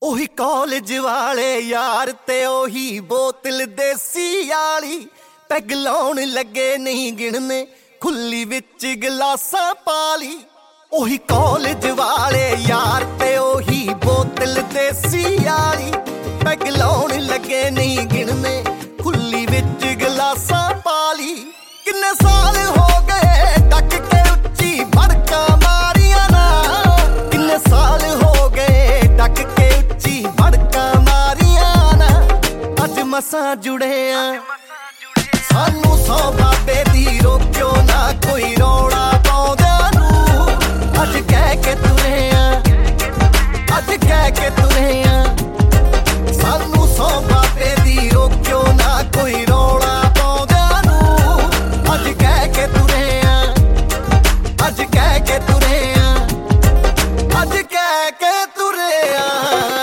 ਉਹੀ ਕਾਲਜ ਵਾਲੇ ਯਾਰ ਤੇ ਉਹੀ ਬੋਤਲ ਦੇਸੀ ਵਾਲੀ ਪੈਗ ਲਾਉਣ ਲੱਗੇ ਨਹੀਂ ਗਿਣਨੇ ਖੁੱਲੀ ਵਿੱਚ ਗਲਾਸਾਂ ਪਾਲੀ। ਉਹੀ ਕਾਲਜ ਵਾਲੇ ਯਾਰ ਤੇ ਉਹੀ ਬੋਤਲ ਦੇਸੀ ਵਾਲੀ ਪੈਗ ਲਾਉਣ ਲੱਗੇ ਨਹੀਂ ਗਿਣਨੇ ਖੁੱਲੀ ਵਿੱਚ ਗਲਾਸਾਂ ਪਾਲੀ। ਕਿੰਨੇ ਸਾਲ ਹੋ ਗਏ ਡੱਕ ਕੇ ਉੱਚੀ ਭੜਕਾਂ ਮਾਰੀਆਂ ਨਾ, ਕਿੰਨੇ ਸਾਲ ਹੋ ਗਏ ਡੱਕ ਕੇ ਉੱਚੀ ਭੜਕਾਂ ਮਾਰੀਆਂ ਨਾ। ਅੱਜ ਮਸਾਂ ਜੁੜੇ ਆ ਸਾਨੂੰ ਸੌ ਬਾਬੇ ਦੀ ਰੋਕਿਓ ਨਾ ਕੋਈ ਰੌਲਾ ਪਾਉਂਦਿਆਂ ਨੂੰ। ਅੱਜ ਕਹਿ ਕੇ ਤੁਰੇ ਆ, ਅੱਜ ਕਹਿ ਕੇ ਤੁਰੇ ਆ ਸਾਨੂੰ ਸੌ ਬਾਬੇ ਦੀ ਰੋਕਿਓ ਨਾ ਕੋਈ ਰੌਲਾ ਪਾਉਂਦਿਆਂ ਨੂੰ। ਅੱਜ ਕਹਿ ਕੇ ਤੁਰੇ ਆ, ਅੱਜ ਕਹਿ ਕੇ ਤੁਰੇ ਆ, ਅੱਜ ਕਹਿ ਕੇ ਤੁਰੇ ਆ।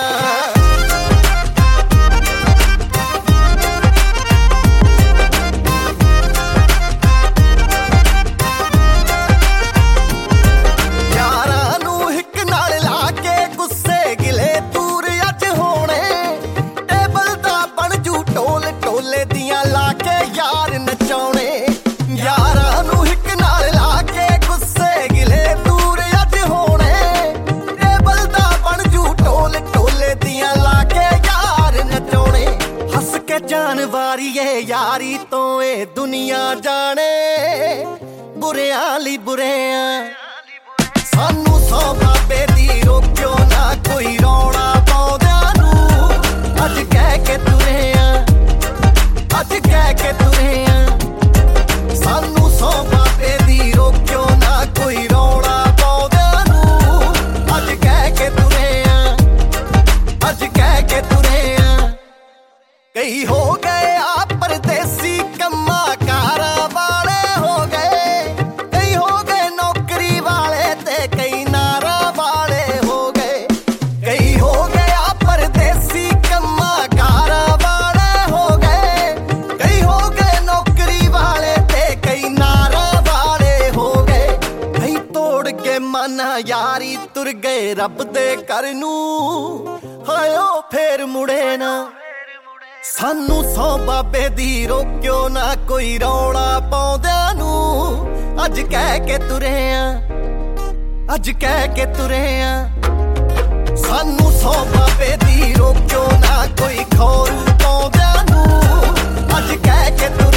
ਜਾਨ ਵਾਰੀਏ ਯਾਰੀ ਤੋਂ ਇਹ ਦੁਨੀਆ ਜਾਣੇ ਬੁਰਿਆਂ ਲਈ ਬੁਰੇ ਆ। ਸਾਨੂੰ ਸੌ ਬਾਬੇ ਦੀ ਰੋਕਿਓ ਨਾ ਕੋਈ ਰੌਲਾ ਪਾਉਂਦਿਆਂ ਨੂੰ। ਅੱਜ ਕਹਿ ਕੇ ਤੁਰੇ ਆ, ਅੱਜ ਕਹਿ ਕੇ ਤੁਰੇ ਆ ਸਾਨੂੰ ਸੌ ਬਾਬੇ ਦੀ ਰੋਕਿਓ ਨਾ ਕੋਈ ਰੌਲਾ ਪਾਉਂਦਿਆਂ ਨੂੰ। ਅੱਜ ਕਹਿ ਕੇ ਤੁਰੇ ਆ, ਅੱਜ ਕਹਿ ਕੇ ਤੁਰੇ ਆ। ਕਈ ਹੋ ਗਏ ਆ ਪਰਦੇਸੀ ਕੰਮਾਂ ਕਾਰਾਂ ਵਾਲੇ ਹੋ ਗਏ, ਕਈ ਹੋ ਗਏ ਨੌਕਰੀ ਵਾਲੇ ਤੇ ਕਈ ਨਾਰਾਂ ਵਾਲੇ ਹੋ ਗਏ। ਕਈ ਹੋ ਗਏ ਆ ਪਰਦੇਸੀ ਕੰਮਾਂ ਕਾਰਾਂ ਵਾਲੇ ਹੋ ਗਏ, ਕਈ ਹੋ ਗਏ ਨੌਕਰੀ ਵਾਲੇ ਤੇ ਕਈ ਨਾਰਾਂ ਵਾਲੇ ਹੋ ਗਏ। ਕਈ ਤੋੜ ਕੇ ਮਨ ਯਾਰੀ ਤੁਰ ਗਏ ਰੱਬ ਦੇ ਘਰ ਨੂੰ, ਹਾਇਓ ਫੇਰ ਮੁੜੇ ਨਾ। ਸਾਨੂੰ ਸੌ ਬਾਬੇ ਦੀ ਰੋਕਿਓ ਨਾ ਕੋਈ ਰੌਲਾ ਪਾਉਂਦਿਆਂ ਨੂੰ। ਅੱਜ ਕਹਿ ਕੇ ਤੁਰੇ ਆ, ਅੱਜ ਕਹਿ ਕੇ ਤੁਰੇ ਆ ਸਾਨੂੰ ਸੌ ਬਾਬੇ ਦੀ ਰੋਕਿਓ ਨਾ ਕੋਈ ਖੌਰੂ ਪਾਉਂਦਿਆਂ ਨੂੰ। ਅੱਜ ਕਹਿ ਕੇ